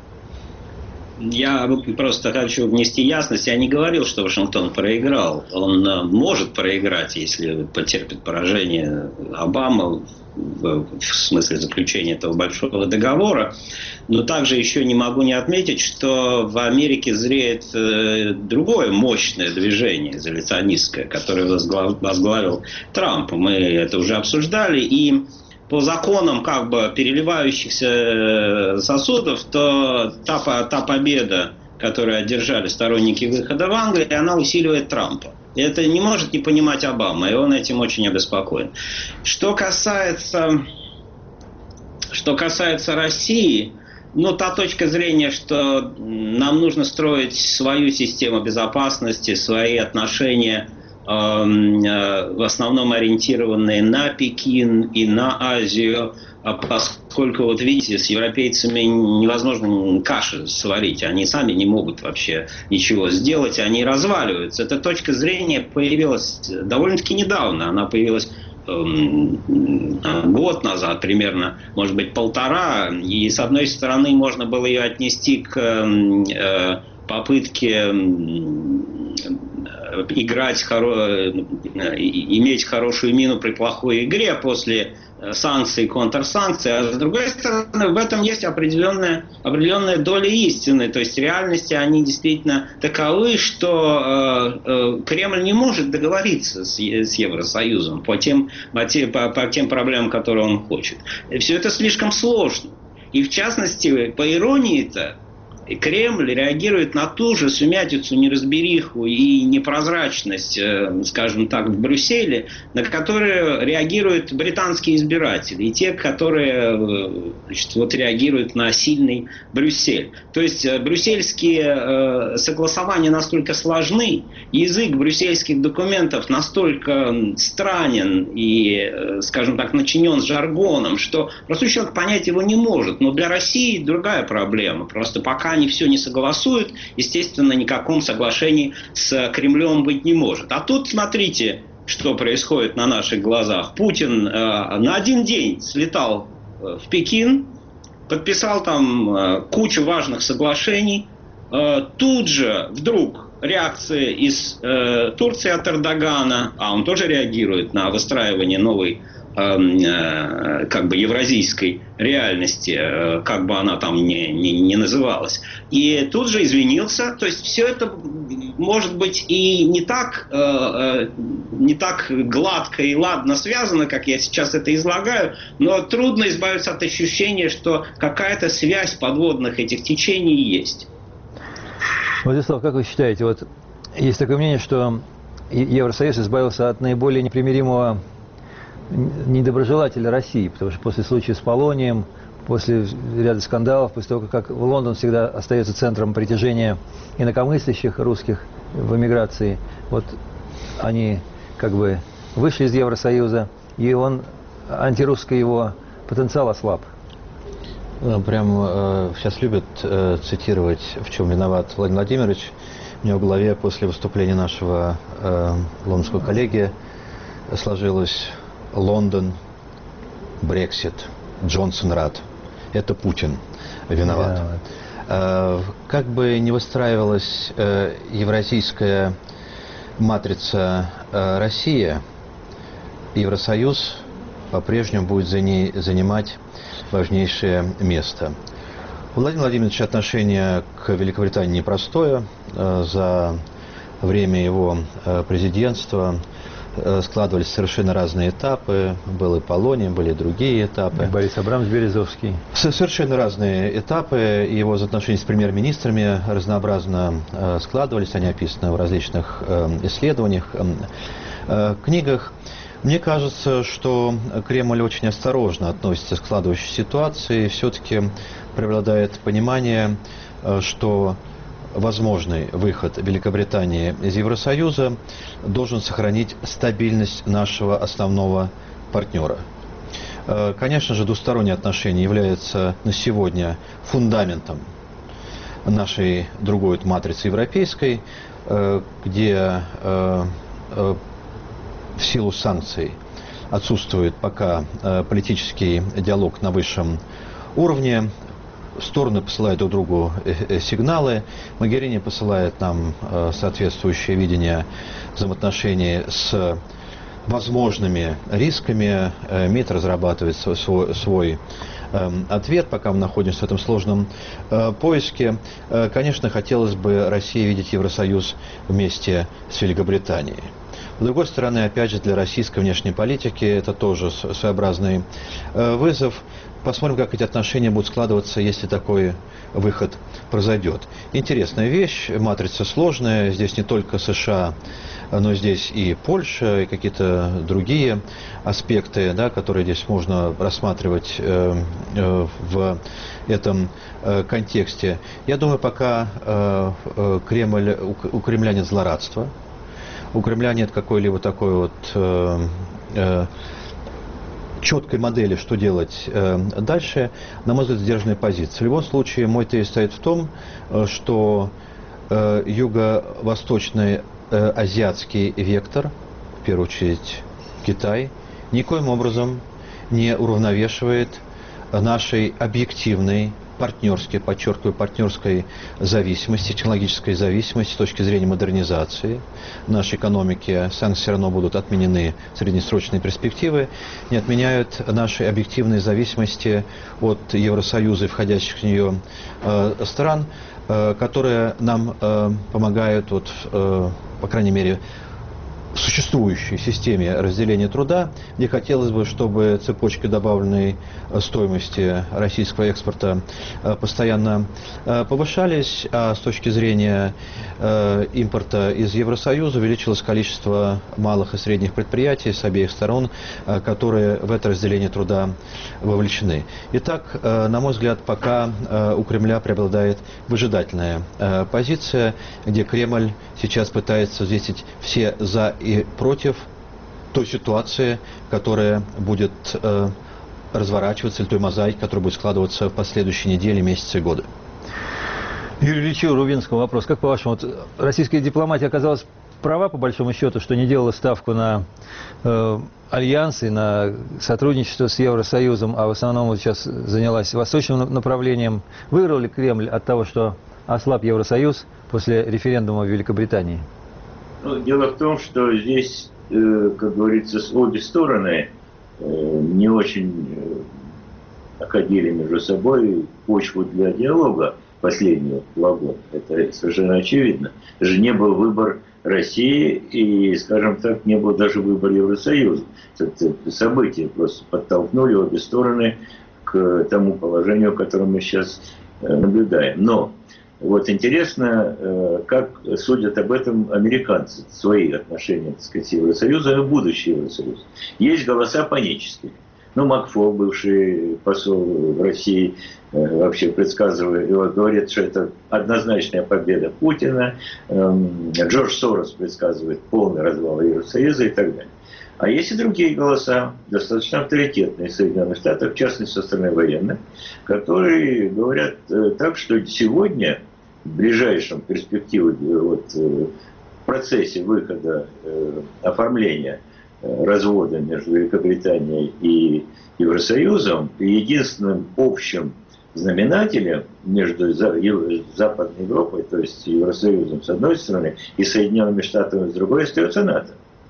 Я просто хочу внести ясность. Я не говорил, что Вашингтон проиграл. Он может проиграть, если потерпит поражение Обама в смысле заключения этого большого договора. Но также еще не могу не отметить, что в Америке зреет другое мощное движение изоляционистское, которое возглавил Трамп. Мы это уже обсуждали. И по законам как бы переливающихся сосудов, то та победа, которую одержали сторонники выхода в Англии, она усиливает Трампа. И это не может не понимать Обама, и он этим очень обеспокоен. Что касается России, та точка зрения, что нам нужно строить свою систему безопасности, свои отношения, в основном ориентированные на Пекин и на Азию, поскольку, вот видите, с европейцами невозможно каши сварить, они сами не могут вообще ничего сделать, они разваливаются. Эта точка зрения появилась довольно-таки недавно, она появилась год назад примерно, может быть, полтора, и с одной стороны можно было ее отнести к попытке иметь хорошую мину при плохой игре после санкций и контрсанкций, а с другой стороны в этом есть определенная доля истины, то есть в реальности они действительно таковы, что Кремль не может договориться с Евросоюзом по тем проблемам, которые он хочет. И все это слишком сложно. И в частности, по иронии-то, Кремль реагирует на ту же сумятицу, неразбериху и непрозрачность, скажем так, в Брюсселе, на которую реагируют британские избиратели и те, которые реагируют на сильный Брюссель. То есть брюссельские согласования настолько сложны, язык брюссельских документов настолько странен и, скажем так, начинен жаргоном, что простой человек понять его не может. Но для России другая проблема. Просто пока они все не согласуют, естественно, никаком соглашении с Кремлем быть не может. А тут, смотрите, что происходит на наших глазах. Путин на один день слетал в Пекин, подписал там кучу важных соглашений. Тут же вдруг реакция из Турции от Эрдогана, а он тоже реагирует на выстраивание новой как бы евразийской реальности, как бы она там не называлась. И тут же извинился. То есть все это может быть и не так гладко и ладно связано, как я сейчас это излагаю, но трудно избавиться от ощущения, что какая-то связь подводных этих течений есть. Владислав, как вы считаете, вот есть такое мнение, что Евросоюз избавился от наиболее непримиримого недоброжелателя России, потому что после случая с Полонием, после ряда скандалов, после того, как Лондон всегда остается центром притяжения инакомыслящих русских в эмиграции, вот они как бы вышли из Евросоюза, и антирусский его потенциал ослаб. Прям сейчас любят цитировать, в чем виноват Владимир Владимирович. У меня в голове после выступления нашего лондонского коллеги сложилось: Лондон, Брексит, Джонсон рад. Это Путин виноват. Как бы ни выстраивалась евразийская матрица Россия, Евросоюз по-прежнему будет за ней занимать важнейшее место. Владимир Владимирович отношение к Великобритании непростое. За время его президентства складывались совершенно разные этапы. Был и Полоний, были и другие этапы. Борис Абрамович-Березовский. Совершенно разные этапы. Его взаимоотношения с премьер-министрами разнообразно складывались. Они описаны в различных исследованиях, книгах. Мне кажется, что Кремль очень осторожно относится к складывающейся ситуации. Все-таки преобладает понимание, что возможный выход Великобритании из Евросоюза должен сохранить стабильность нашего основного партнера. Конечно же, двусторонние отношения являются на сегодня фундаментом нашей другой матрицы европейской, где в силу санкций отсутствует пока политический диалог на высшем уровне. Стороны посылают друг другу сигналы. Могерини посылает нам соответствующее видение взаимоотношений с возможными рисками. МИД разрабатывает свой ответ, пока мы находимся в этом сложном поиске. Конечно, хотелось бы России видеть Евросоюз вместе с Великобританией. С другой стороны, опять же, для российской внешней политики это тоже своеобразный вызов. Посмотрим, как эти отношения будут складываться, если такой выход произойдет. Интересная вещь, матрица сложная. Здесь не только США, но здесь и Польша, и какие-то другие аспекты, да, которые здесь можно рассматривать в этом контексте. Я думаю, пока у Кремля нет злорадства. У Кремля нет какой-либо такой вот четкой модели, что делать дальше, на мой взгляд, сдержанная позиция. В любом случае, мой тезис стоит в том, что юго-восточный азиатский вектор, в первую очередь Китай, никоим образом не уравновешивает нашей объективной партнерской, подчеркиваю, партнерской зависимости, технологической зависимости с точки зрения модернизации нашей экономики. Санкции все равно будут отменены, среднесрочные перспективы не отменяют нашей объективной зависимости от Евросоюза и входящих в нее стран, которые нам помогают, вот, по крайней мере, в существующей системе разделения труда, где хотелось бы, чтобы цепочки добавленной стоимости российского экспорта постоянно повышались, а с точки зрения импорта из Евросоюза увеличилось количество малых и средних предприятий с обеих сторон, которые в это разделение труда вовлечены. Итак, на мой взгляд, пока у Кремля преобладает выжидательная позиция, где Кремль сейчас пытается взвесить все «за» и против той ситуации, которая будет разворачиваться, или той мозаики, которая будет складываться в последующие недели, месяцы и годы. Юрий Ильич Рубинскому вопрос. Как по-вашему, вот российская дипломатия оказалась права, по большому счету, что не делала ставку на альянсы, на сотрудничество с Евросоюзом, а в основном вот сейчас занялась восточным направлением? Выиграл ли Кремль от того, что ослаб Евросоюз после референдума в Великобритании? Ну, дело в том, что здесь, как говорится, обе стороны не очень находили между собой почву для диалога последние 2 года. Это совершенно очевидно. Даже не был выбор России и, скажем так, не был даже выбор Евросоюза. Это события просто подтолкнули обе стороны к тому положению, которое мы сейчас наблюдаем. Но вот интересно, как судят об этом американцы, свои отношения, так сказать, с Евросоюзом и будущий Евросоюз. Есть голоса панические. Ну, Макфол, бывший посол в России, вообще предсказывает, говорит, что это однозначная победа Путина. Джордж Сорос предсказывает полный развал Евросоюза и так далее. А есть и другие голоса, достаточно авторитетные в Соединенных Штатах, в частности, со стороны военных, которые говорят так, что сегодня, в ближайшем перспективе, вот, в процессе выхода, оформления развода между Великобританией и Евросоюзом, единственным общим знаменателем между Западной Европой, то есть Евросоюзом с одной стороны, и Соединенными Штатами с другой, остается НАТО.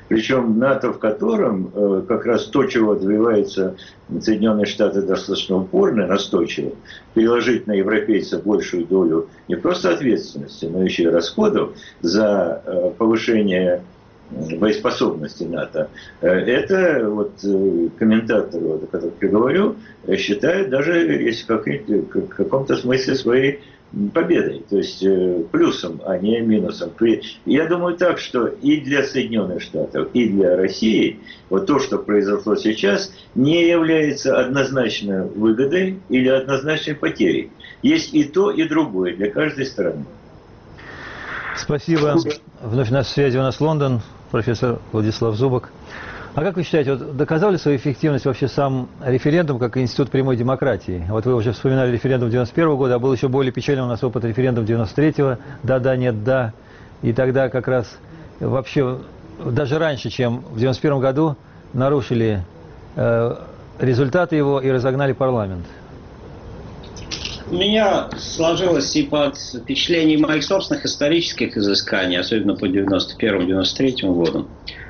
Причем НАТО, в котором как раз то, чего добиваются Соединенные Штаты достаточно упорно, настойчиво, переложить на европейцев большую долю не просто ответственности, но еще и расходов за повышение боеспособности НАТО. Это вот комментаторы, о которых я говорю, считают даже если в каком-то смысле своей победой, то есть плюсом, а не минусом. Я думаю так, что и для Соединенных Штатов, и для России вот то, что произошло сейчас, не является однозначно выгодой или однозначной потерей. Есть и то, и другое для каждой страны. Спасибо. Вновь на связи у нас Лондон, профессор Владислав Зубок. А как вы считаете, вот доказал ли свою эффективность вообще сам референдум как институт прямой демократии? Вот вы уже вспоминали референдум 91 года, а был еще более печальный у нас опыт референдум 93-го, да-да, нет-да. И тогда как раз вообще даже раньше, чем в 91 году, нарушили результаты его и разогнали парламент. У меня сложилось и под впечатлением моих собственных исторических изысканий, особенно по 91-93 годам.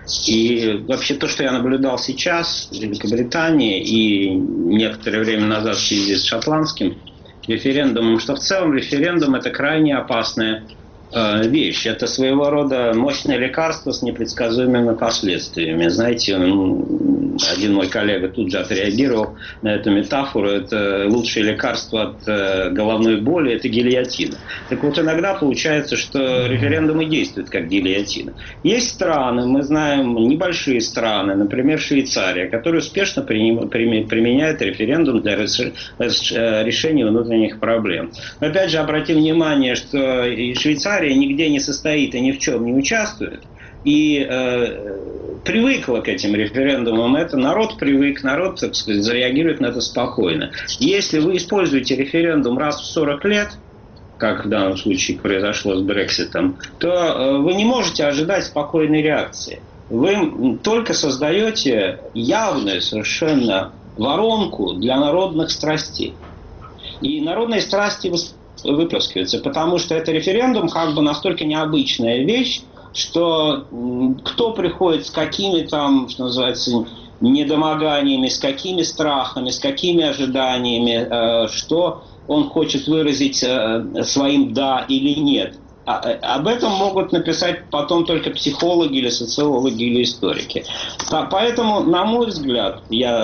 И вообще то, что я наблюдал сейчас в Великобритании и некоторое время назад в связи с шотландским референдумом, что в целом референдум – это крайне опасная вещь. Это своего рода мощное лекарство с непредсказуемыми последствиями. Знаете, один мой коллега тут же отреагировал на эту метафору. Это лучшее лекарство от головной боли – это гильотина. Так вот, иногда получается, что референдумы действуют как гильотина. Есть страны, мы знаем небольшие страны, например, Швейцария, которые успешно применяют референдум для решения внутренних проблем. Но опять же, обратим внимание, что и Швейцария нигде не состоит и ни в чем не участвует. И привыкла к этим референдумам. Это народ привык, народ, так сказать, зареагирует на это спокойно. Если вы используете референдум раз в 40 лет, как в данном случае произошло с Брекситом, то вы не можете ожидать спокойной реакции. Вы только создаете явную совершенно воронку для народных страстей. И народные страсти выплескиваются, потому что это референдум как бы настолько необычная вещь, что кто приходит с какими там, что называется, недомоганиями, с какими страхами, с какими ожиданиями, что он хочет выразить своим «да» или «нет». Об этом могут написать потом только психологи или социологи или историки. Поэтому, на мой взгляд,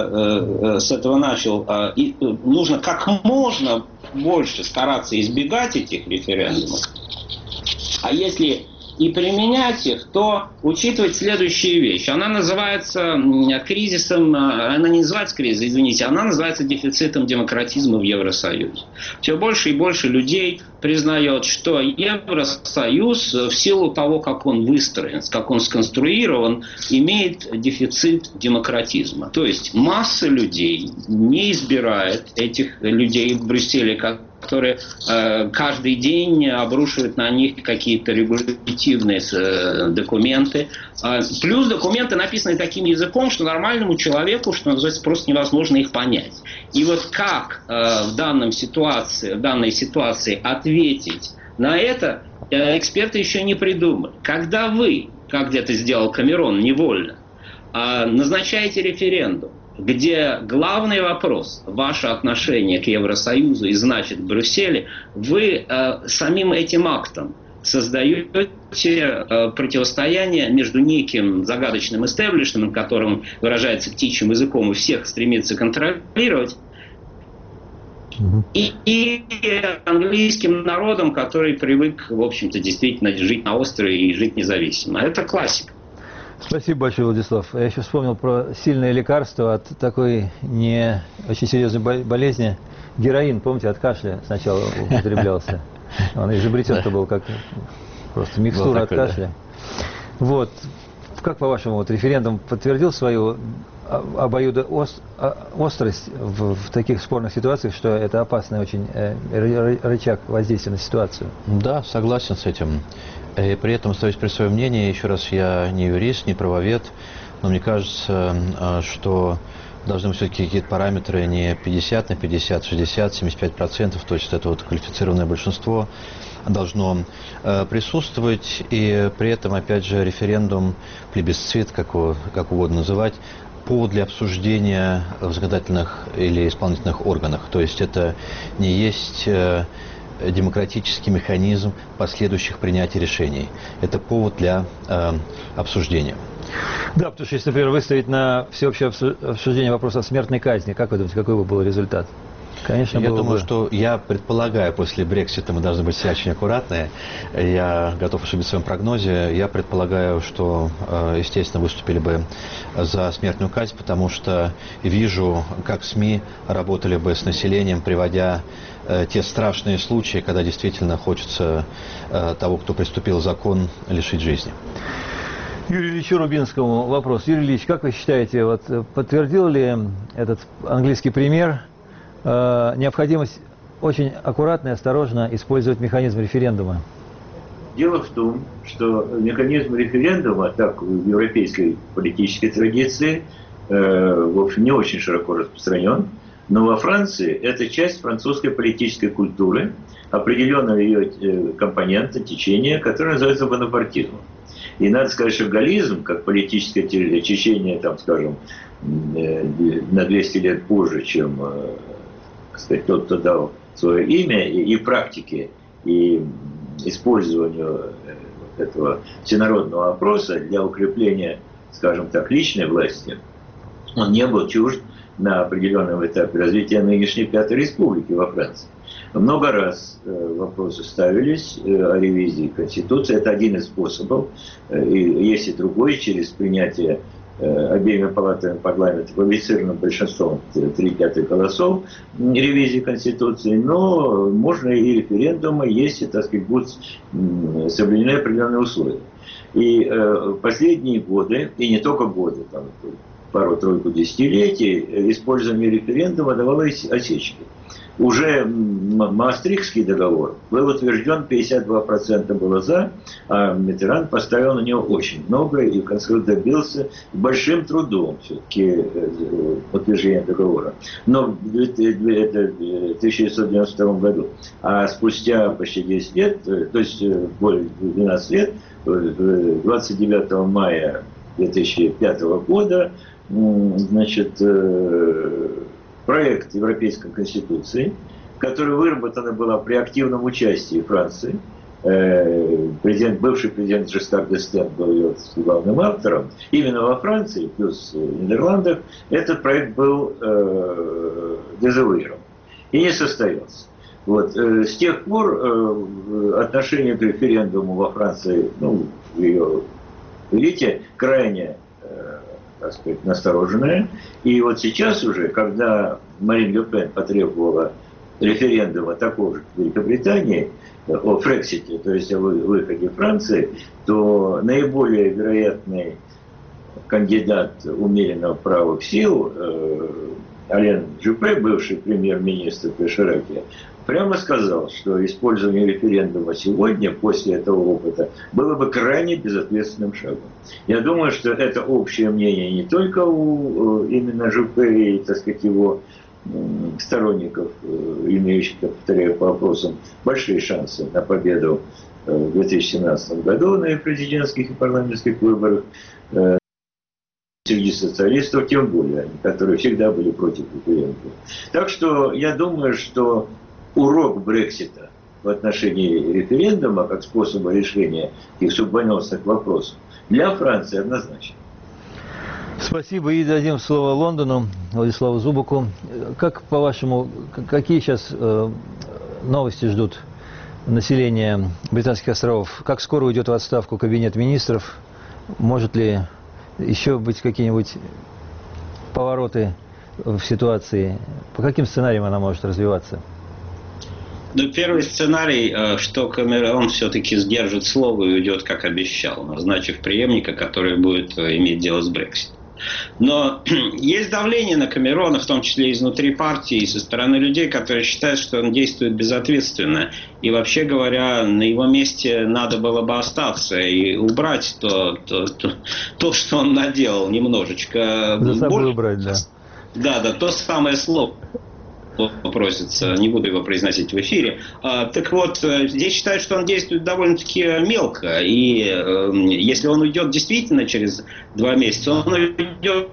я с этого начал, нужно как можно больше стараться избегать этих референдумов. А если и применять их, то учитывать следующую вещь. Она называется кризисом, она не называется кризисом, извините, она называется дефицитом демократизма в Евросоюзе. Все больше и больше людей признает, что Евросоюз в силу того, как он выстроен, как он сконструирован, имеет дефицит демократизма. То есть масса людей не избирает этих людей в Брюсселе, которые каждый день обрушивают на них какие-то регулятивные документы. Плюс документы написаны таким языком, что нормальному человеку, что называется, просто невозможно их понять. И вот как в данной ситуации ответить на это, эксперты еще не придумали. Когда вы, как где-то сделал Камерон невольно, назначаете референдум, где главный вопрос – ваше отношение к Евросоюзу и, значит, к Брюсселю, вы самим этим актом создаете противостояние между неким загадочным истеблишментом, которым выражается птичьим языком и всех стремится контролировать, и английским народом, который привык, в общем-то, действительно жить на острове и жить независимо. Это классика. Спасибо большое, Владислав. Я еще вспомнил про сильное лекарство от такой не очень серьезной болезни. Героин, помните, от кашля сначала употреблялся. Он изобретен-то был как просто микстура от кашля. Вот. Как, по-вашему, вот референдум подтвердил свою обоюдоострость в таких спорных ситуациях, что это опасный очень рычаг воздействия на ситуацию? Да, согласен с этим. И при этом остаюсь при своем мнении. Еще раз, я не юрист, не правовед, но мне кажется, что должны быть все-таки какие-то параметры не 50 на 50, 60, 75%, то есть это вот квалифицированное большинство должно присутствовать, и при этом, опять же, референдум, плебисцит, как угодно называть, повод для обсуждения в законодательных или исполнительных органах. То есть это не есть демократический механизм последующих принятий решений. Это повод для обсуждения. Да, потому что если, например, выставить на всеобщее обсуждение вопрос о смертной казни, как вы думаете, какой бы был результат? Конечно, я думаю, что я предполагаю, после Брексита мы должны быть все очень аккуратны. Я готов ошибиться в своем прогнозе. Я предполагаю, что, естественно, выступили бы за смертную казнь, потому что вижу, как СМИ работали бы с населением, приводя те страшные случаи, когда действительно хочется того, кто приступил закон, лишить жизни. Юрию Ильичу Рубинскому вопрос. Юрий Ильич, как вы считаете, вот подтвердил ли этот английский пример необходимость очень аккуратно и осторожно использовать механизм референдума? Дело в том, что механизм референдума, так в европейской политической традиции, в общем, не очень широко распространен, но во Франции это часть французской политической культуры, определенного ее компонента, течения, которое называется бонапартизмом. И надо сказать, что галлизм, как политическое течение, там, скажем, на 200 лет позже, чем сказать, тот, кто дал свое имя, и практике, и использованию этого всенародного опроса для укрепления, скажем так, личной власти, он не был чужд на определенном этапе развития нынешней Пятой Республики во Франции. Много раз вопросы ставились о ревизии Конституции. Это один из способов. И есть и другой, через принятие обеими палатами парламента квалифицированным большинством 3/5 голосов ревизии Конституции, но можно и референдумы, если, так сказать, будут соблюдены определенные условия. И последние годы, и не только годы, там, пару-тройку десятилетий, использование референдума давало осечки. Уже Маастрихтский договор был утвержден, 52% было за, а Миттеран поставил на него очень много и в конце добился большим трудом все-таки утверждения договора. Но это в 1992 году. А спустя почти 10 лет, то есть более 12 лет, 29 мая 2005 года, значит, проект Европейской Конституции, которая выработана была при активном участии Франции. Бывший президент Жестар д'Эстен был ее главным автором. Именно во Франции, плюс в Нидерландах, этот проект был дезавуирован и не состоялся. Вот. С тех пор отношение к референдуму во Франции, ну, в ее элите, крайне, так сказать, настороженная. И вот сейчас уже, когда Марин Ле Пен потребовала референдума такого же в Великобритании о Фрексите, то есть о выходе Франции, то наиболее вероятный кандидат умеренного правых сил Ален Жюпе, бывший премьер-министр при Шираке, прямо сказал, что использование референдума сегодня, после этого опыта, было бы крайне безответственным шагом. Я думаю, что это общее мнение не только у именно Жюпе и, так сказать, его сторонников, имеющих, повторяю, по вопросам большие шансы на победу в 2017 году на президентских и парламентских выборах, среди социалистов тем более, которые всегда были против референдума. Так что я думаю, что урок Брексита в отношении референдума как способа решения их судьбоносных вопросов для Франции однозначно. Спасибо. И дадим слово Лондону, Владиславу Зубаку. Как, по-вашему, какие сейчас новости ждут население Британских островов? Как скоро уйдет в отставку кабинет министров? Может ли еще быть какие-нибудь повороты в ситуации? По каким сценариям она может развиваться? Ну, первый сценарий, что Камерон все-таки сдержит слово и уйдет, как обещал, назначив преемника, который будет иметь дело с Брекситом. Но есть давление на Камерона, в том числе изнутри партии, и со стороны людей, которые считают, что он действует безответственно. И вообще говоря, на его месте надо было бы остаться и убрать то что он наделал немножечко. За собой убрать, да. Да, то самое слово просится, не буду его произносить в эфире. Так вот, здесь считают, что он действует довольно-таки мелко, и если он уйдет действительно через 2 месяца, он уйдет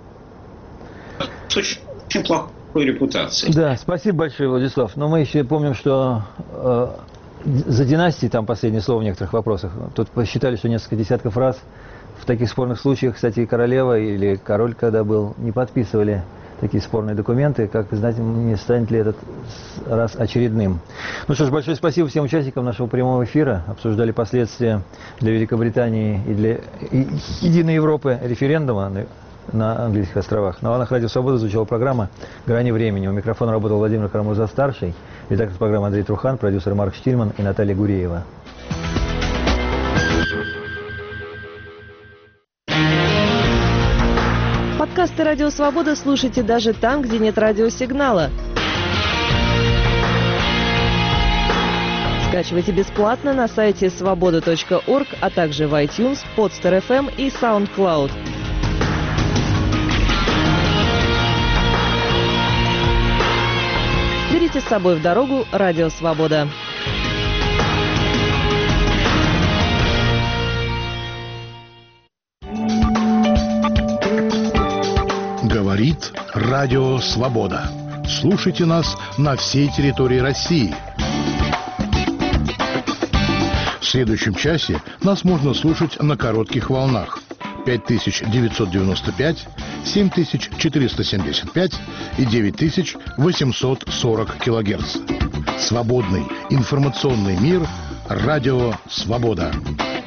с очень плохой репутацией. Да, спасибо большое, Владислав. Но мы еще помним, что за династией там последнее слово в некоторых вопросах. Тут посчитали, что несколько десятков раз в таких спорных случаях, кстати, королева или король, когда был, не подписывали такие спорные документы. Как вы знаете, не станет ли этот раз очередным. Ну что ж, большое спасибо всем участникам нашего прямого эфира. Обсуждали последствия для Великобритании и для Единой Европы референдума на английских островах. На волнах Радио Свобода звучала программа «Грани времени». У микрофона работал Владимир Карамурза-старший, редактор программы Андрей Трухан, продюсер Марк Штильман и Наталья Гуреева. Подкасты «Радио Свобода» слушайте даже там, где нет радиосигнала. Скачивайте бесплатно на сайте svoboda.org, а также в iTunes, Podster FM и SoundCloud. Берите с собой в дорогу «Радио Свобода». Говорит Радио Свобода. Слушайте нас на всей территории России. В следующем часе нас можно слушать на коротких волнах 5995, 7475 и 9840 килогерц. Свободный информационный мир. Радио Свобода.